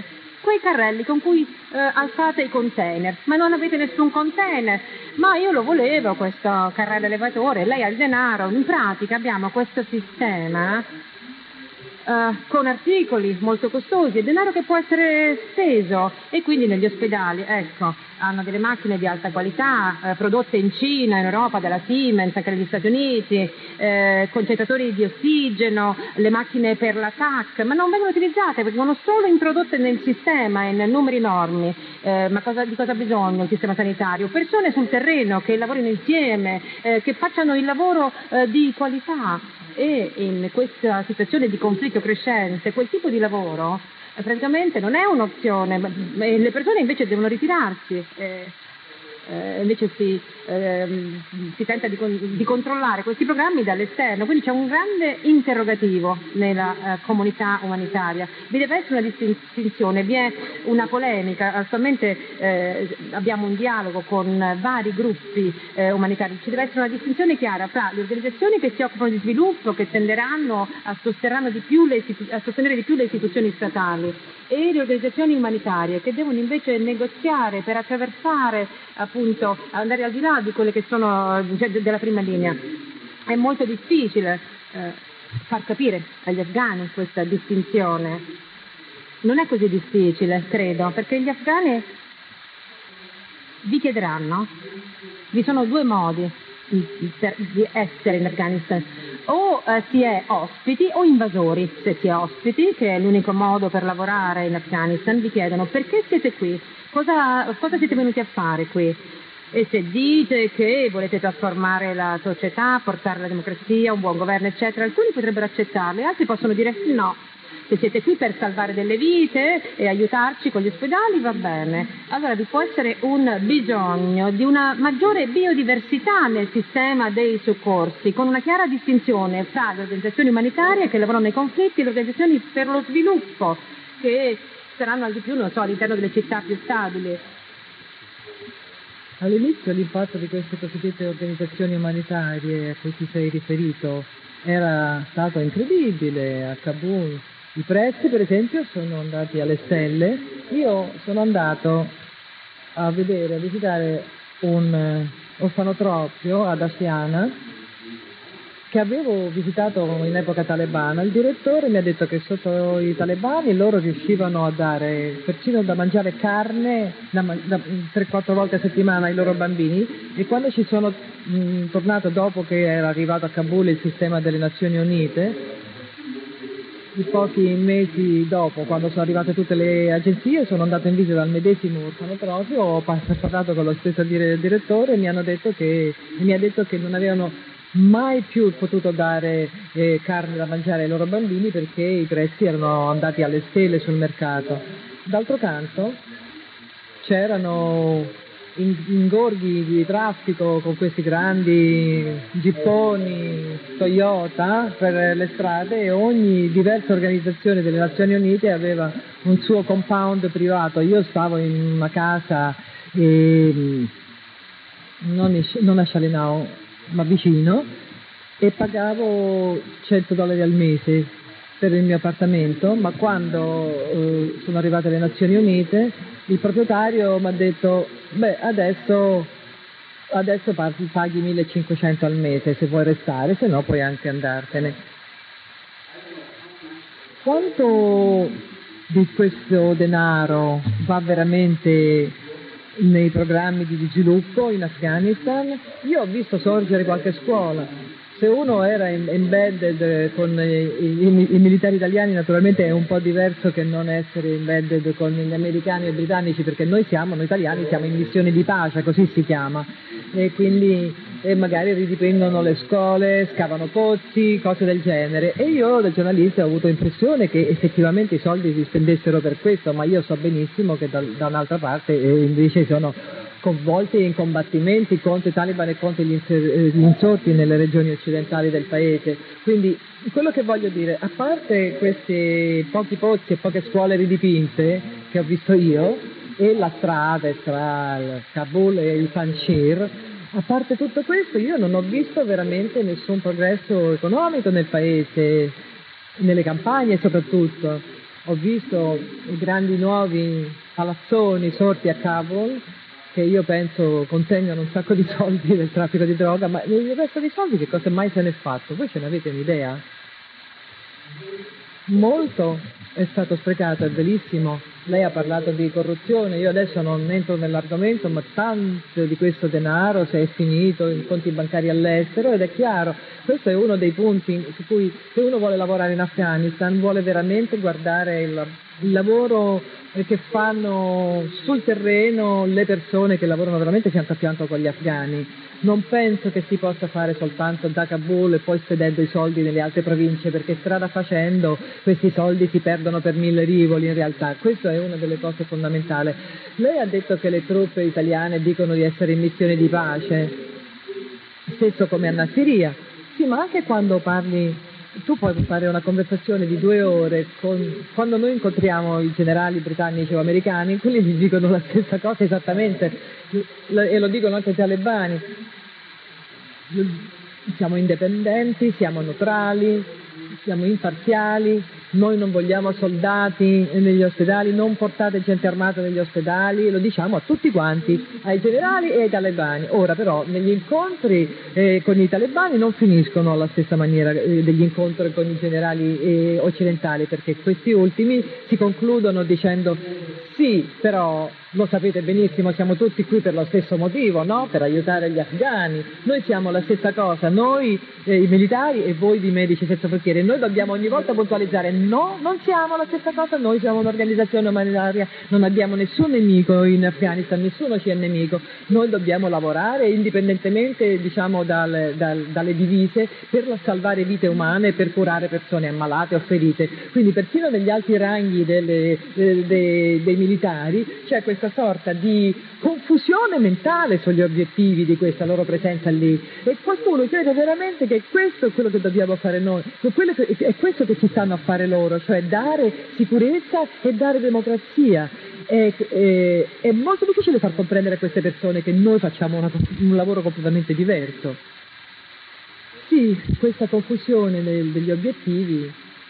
quei carrelli con cui alzate i container, ma non avete nessun container, ma io lo volevo questo carrello elevatore, lei ha il denaro, in pratica abbiamo questo sistema con articoli molto costosi e denaro che può essere speso, e quindi negli ospedali, ecco, hanno delle macchine di alta qualità prodotte in Cina, in Europa, dalla Siemens, anche negli Stati Uniti, concentratori di ossigeno, le macchine per la TAC, ma non vengono utilizzate perché sono solo introdotte nel sistema in numeri enormi. Ma di cosa ha bisogno il sistema sanitario? Persone sul terreno che lavorino insieme, che facciano il lavoro di qualità. E in questa situazione di conflitto crescente quel tipo di lavoro praticamente non è un'opzione, le persone invece devono ritirarsi, invece si tenta di controllare questi programmi dall'esterno, quindi c'è un grande interrogativo nella comunità umanitaria. Vi deve essere una distinzione, vi è una polemica, attualmente abbiamo un dialogo con vari gruppi umanitari, ci deve essere una distinzione chiara fra le organizzazioni che si occupano di sviluppo, che tenderanno a sostenere di più le istituzioni statali, e le organizzazioni umanitarie che devono invece negoziare per attraversare, appunto, andare al di là di quelle che sono della prima linea. È molto difficile far capire agli afghani questa distinzione. Non è così difficile, credo, perché gli afghani vi chiederanno, vi sono due modi di essere in Afghanistan: o si è ospiti o invasori. Se si è ospiti, che è l'unico modo per lavorare in Afghanistan, vi chiedono: perché siete qui? Cosa siete venuti a fare qui? E se dite che volete trasformare la società, portare la democrazia, un buon governo, eccetera, alcuni potrebbero accettarle, altri possono dire no. Se siete qui per salvare delle vite e aiutarci con gli ospedali, va bene. Allora vi può essere un bisogno di una maggiore biodiversità nel sistema dei soccorsi, con una chiara distinzione fra le organizzazioni umanitarie che lavorano nei conflitti e le organizzazioni per lo sviluppo, che saranno al di più, non so, all'interno delle città più stabili. All'inizio l'impatto di queste cosiddette organizzazioni umanitarie a cui ti sei riferito era stato incredibile a Kabul. I prezzi, per esempio, sono andati alle stelle. Io sono andato a visitare un orfanotrofio ad Asiana che avevo visitato in epoca talebana. Il direttore mi ha detto che sotto i talebani loro riuscivano a dare persino da mangiare carne da 3-4 volte a settimana ai loro bambini, e quando ci sono tornato dopo che era arrivato a Kabul il sistema delle Nazioni Unite, di pochi mesi dopo, quando sono arrivate tutte le agenzie, sono andato in visita al medesimo orfanotrofio, ho parlato con lo stesso direttore e mi ha detto che non avevano mai più potuto dare carne da mangiare ai loro bambini perché i prezzi erano andati alle stelle sul mercato. D'altro canto c'erano ingorghi di traffico con questi grandi gipponi Toyota per le strade, e ogni diversa organizzazione delle Nazioni Unite aveva un suo compound privato. Io stavo in una casa non a Shalinao ma vicino, e pagavo $100 al mese per il mio appartamento, ma quando sono arrivate le Nazioni Unite il proprietario mi ha detto: beh, adesso paghi $1.500 al mese se vuoi restare, se no puoi anche andartene. Quanto di questo denaro va veramente nei programmi di sviluppo in Afghanistan? Io ho visto sorgere qualche scuola. Se uno era embedded con i militari italiani, naturalmente è un po' diverso che non essere embedded con gli americani e i britannici, perché noi italiani siamo in missione di pace, così si chiama, e quindi magari ridipingono le scuole, scavano pozzi, cose del genere, e io da giornalista ho avuto l'impressione che effettivamente i soldi si spendessero per questo, ma io so benissimo che da un'altra parte invece sono coinvolti in combattimenti contro i Taliban e contro gli insorti nelle regioni occidentali del paese. Quindi quello che voglio dire, a parte questi pochi pozzi e poche scuole ridipinte che ho visto io, e la strada tra il Kabul e il Panjshir, a parte tutto questo io non ho visto veramente nessun progresso economico nel paese, nelle campagne soprattutto. ho visto i grandi nuovi palazzoni sorti a Kabul, che io penso contengono un sacco di soldi del traffico di droga, ma il resto dei soldi che cosa mai se ne è fatto? Voi ce ne avete un'idea? Molto è stato sprecato, è bellissimo. Lei ha parlato di corruzione, io adesso non entro nell'argomento, ma tanto di questo denaro se è finito in conti bancari all'estero, ed è chiaro, questo è uno dei punti su cui, se uno vuole lavorare in Afghanistan, vuole veramente guardare il lavoro che fanno sul terreno le persone che lavorano veramente fianco a fianco con gli afghani. Non penso che si possa fare soltanto da Kabul e poi spedendo i soldi nelle altre province, perché strada facendo questi soldi si perdono per 1000 rivoli in realtà. Questa è una delle cose fondamentali. Lei ha detto che le truppe italiane dicono di essere in missione di pace, stesso come a Nassiriya. Sì, ma anche quando parli, tu puoi fare una conversazione di 2 ore quando noi incontriamo i generali britannici o americani, quelli gli dicono la stessa cosa esattamente, e lo dicono anche i talebani. Siamo indipendenti, siamo neutrali, siamo imparziali, noi non vogliamo soldati negli ospedali, non portate gente armata negli ospedali, lo diciamo a tutti quanti, ai generali e ai talebani. Ora però negli incontri con i talebani non finiscono alla stessa maniera degli incontri con i generali occidentali, perché questi ultimi si concludono dicendo sì, però lo sapete benissimo, siamo tutti qui per lo stesso motivo, no? Per aiutare gli afghani, noi siamo la stessa cosa, noi i militari e voi di Medici Senza Frontiere, noi dobbiamo ogni volta puntualizzare, no, non siamo la stessa cosa, noi siamo un'organizzazione umanitaria, non abbiamo nessun nemico in Afghanistan, nessuno ci è nemico, noi dobbiamo lavorare indipendentemente diciamo dalle divise per salvare vite umane, per curare persone ammalate o ferite, quindi persino negli alti ranghi dei militari c'è questa sorta di confusione mentale sugli obiettivi di questa loro presenza lì, e qualcuno crede veramente che questo è quello che dobbiamo fare noi, è questo che ci stanno a fare loro, cioè dare sicurezza e dare democrazia. È molto difficile far comprendere a queste persone che noi facciamo un lavoro completamente diverso. Sì, questa confusione degli obiettivi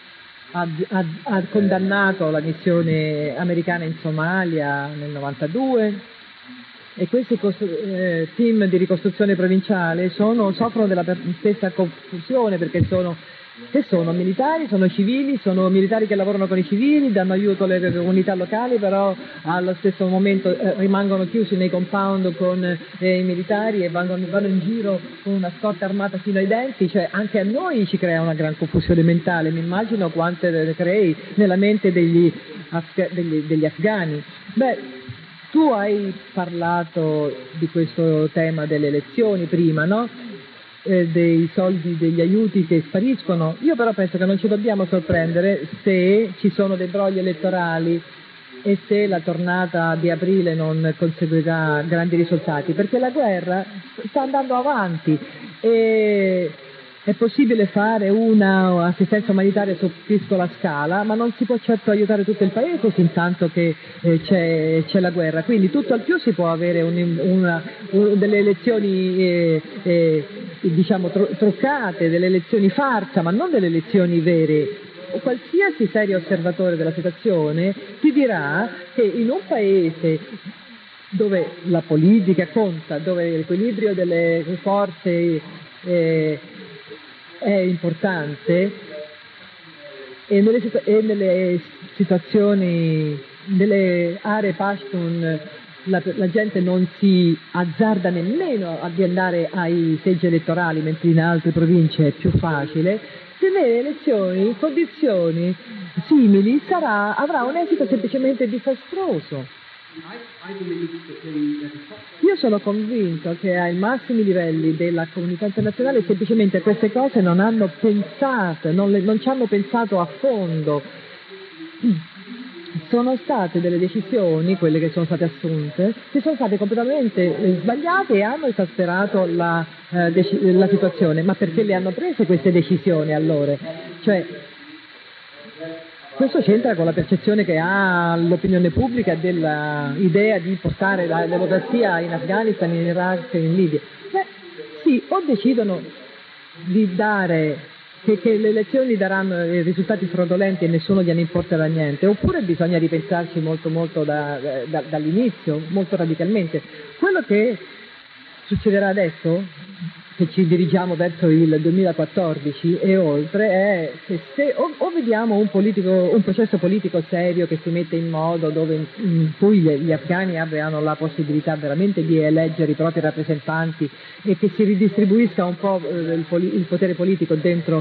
ha condannato la missione americana in Somalia nel 92, e questi team di ricostruzione provinciale soffrono della stessa confusione, perché sono militari, sono civili, sono militari che lavorano con i civili, danno aiuto alle comunità locali, però allo stesso momento rimangono chiusi nei compound con i militari e vanno in giro con una scorta armata fino ai denti, cioè anche a noi ci crea una gran confusione mentale, mi immagino quante ne crei nella mente degli afghani. Tu hai parlato di questo tema delle elezioni prima, no? Dei soldi, degli aiuti che spariscono. Io però penso che non ci dobbiamo sorprendere se ci sono dei brogli elettorali e se la tornata di aprile non conseguirà grandi risultati, perché la guerra sta andando avanti e è possibile fare una assistenza umanitaria su piccola scala, ma non si può certo aiutare tutto il paese fin tanto che c'è la guerra, quindi tutto al più si può avere delle elezioni diciamo truccate, delle elezioni farsa, ma non delle elezioni vere. Qualsiasi serio osservatore della situazione ti dirà che in un paese dove la politica conta, dove l'equilibrio delle forze è importante, e nelle situazioni, nelle aree Pashtun la gente non si azzarda nemmeno di andare ai seggi elettorali, mentre in altre province è più facile. Se nelle elezioni in condizioni simili avrà un esito semplicemente disastroso. Io sono convinto che ai massimi livelli della comunità internazionale semplicemente queste cose non hanno pensato, non ci hanno pensato a fondo. Sono state delle decisioni, quelle che sono state assunte, che sono state completamente sbagliate e hanno esasperato la situazione. Ma perché le hanno prese queste decisioni allora? Cioè, questo c'entra con la percezione che ha l'opinione pubblica dell'idea di portare la democrazia in Afghanistan, in Iraq e in Libia. Sì, o decidono di dare che le elezioni daranno risultati fraudolenti e nessuno gliene importerà niente, oppure bisogna ripensarci molto dall'inizio, molto radicalmente. Quello che succederà adesso, se ci dirigiamo verso il 2014 e oltre, è se o vediamo un processo politico serio che si mette in modo in cui gli afghani abbiano la possibilità veramente di eleggere i propri rappresentanti e che si ridistribuisca un po' il potere politico dentro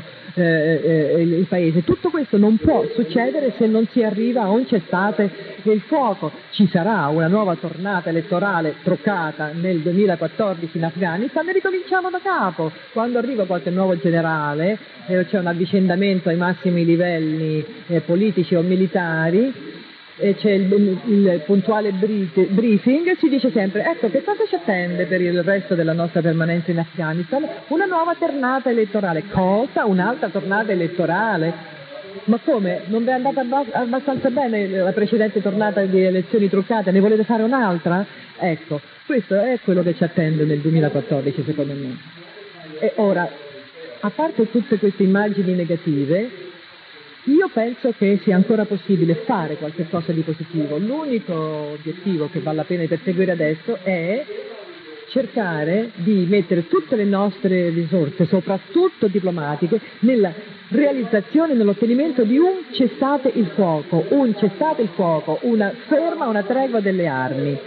il paese. Tutto questo non può succedere se non si arriva a un cessate il fuoco. Ci sarà una nuova tornata elettorale truccata nel 2014 in Afghanistan e ricominciamo da capo. Quando arriva qualche nuovo generale, c'è un avvicendamento ai massimi livelli politici o militari, c'è il puntuale briefing, si dice sempre: ecco, che cosa ci attende per il resto della nostra permanenza in Afghanistan? Una nuova tornata elettorale. Cosa? Un'altra tornata elettorale? Ma come? Non vi è andata abbastanza bene la precedente tornata di elezioni truccate? Ne volete fare un'altra? Ecco, questo è quello che ci attende nel 2014, secondo me. E ora, a parte tutte queste immagini negative, io penso che sia ancora possibile fare qualche cosa di positivo. L'unico obiettivo che vale la pena di perseguire adesso è cercare di mettere tutte le nostre risorse, soprattutto diplomatiche, nella realizzazione, nell'ottenimento di un cessate il fuoco, una ferma, una tregua delle armi.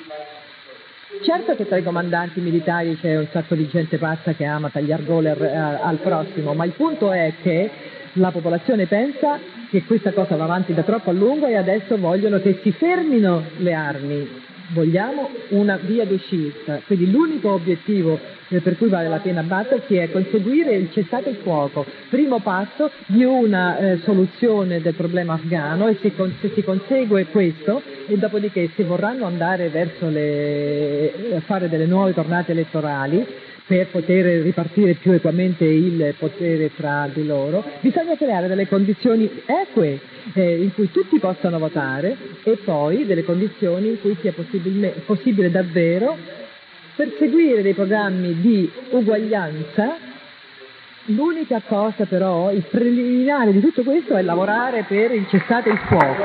Certo che tra i comandanti militari c'è un sacco di gente pazza che ama tagliar gole al prossimo, ma il punto è che la popolazione pensa che questa cosa va avanti da troppo a lungo e adesso vogliono che si fermino le armi. Vogliamo una via d'uscita, quindi l'unico obiettivo per cui vale la pena battersi è conseguire il cessate il fuoco, primo passo di una soluzione del problema afghano, e se si consegue questo, e dopodiché si vorranno andare verso fare delle nuove tornate elettorali per poter ripartire più equamente il potere tra di loro, bisogna creare delle condizioni eque in cui tutti possano votare, e poi delle condizioni in cui sia possibile davvero perseguire dei programmi di uguaglianza. L'unica cosa però, il preliminare di tutto questo è lavorare per il cessate il fuoco.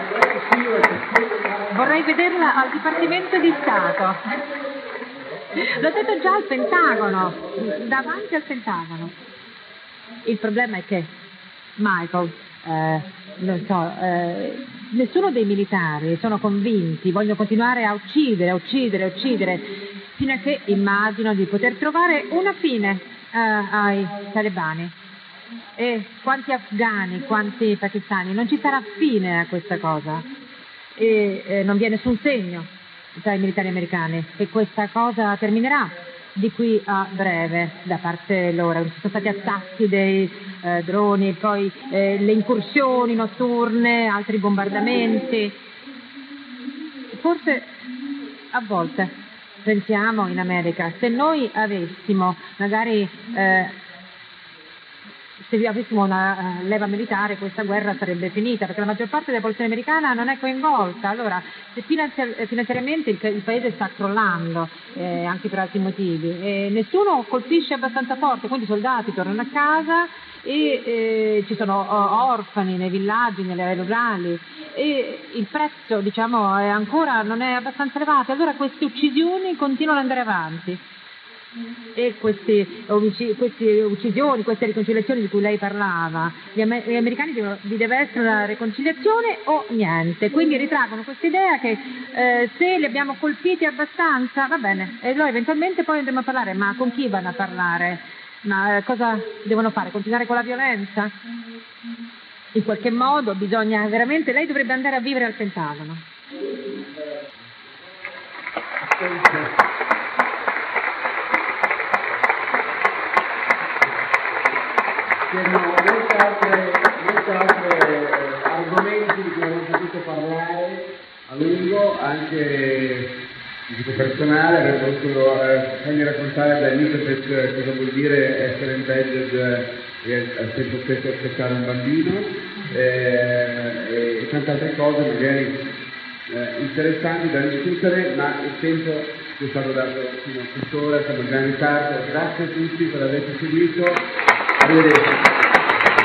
Vorrei vederla al Dipartimento di Stato. L'ho detto già al Pentagono, davanti al Pentagono. Il problema è che, Michael, nessuno dei militari sono convinti, vogliono continuare a uccidere, fino a che immaginano di poter trovare una fine ai talebani. E quanti afghani, quanti pakistani, non ci sarà fine a questa cosa, e non vi è nessun segno tra i militari americani che questa cosa terminerà di qui a breve da parte loro. Ci sono stati attacchi dei droni, poi le incursioni notturne, altri bombardamenti. Forse a volte pensiamo in America, se noi avessimo magari se avessimo una leva militare, questa guerra sarebbe finita, perché la maggior parte della popolazione americana non è coinvolta. Allora, se finanziariamente il paese sta crollando, anche per altri motivi, e nessuno colpisce abbastanza forte, quindi i soldati tornano a casa e ci sono orfani nei villaggi, nelle aree rurali, e il prezzo, diciamo, non è abbastanza elevato. Allora queste uccisioni continuano ad andare avanti. E queste uccisioni, queste riconciliazioni di cui lei parlava, gli americani vi deve essere una riconciliazione o niente, quindi ritraggono questa idea che se li abbiamo colpiti abbastanza va bene, e allora eventualmente poi andremo a parlare. Ma con chi vanno a parlare? Ma cosa devono fare? Continuare con la violenza? In qualche modo bisogna veramente, lei dovrebbe andare a vivere al Pentagono. Molte altre argomenti di cui abbiamo potuto parlare a lungo, anche di tipo personale. Avrei voluto farmi raccontare da Elisabeth cosa vuol dire essere embedded e al tempo stesso aspettare un bambino, e tante altre cose magari interessanti da discutere, ma il tempo ci è stato dato fino a quest'ora, siamo già in ritardo. Grazie a tutti per averci seguito. Arrivederci.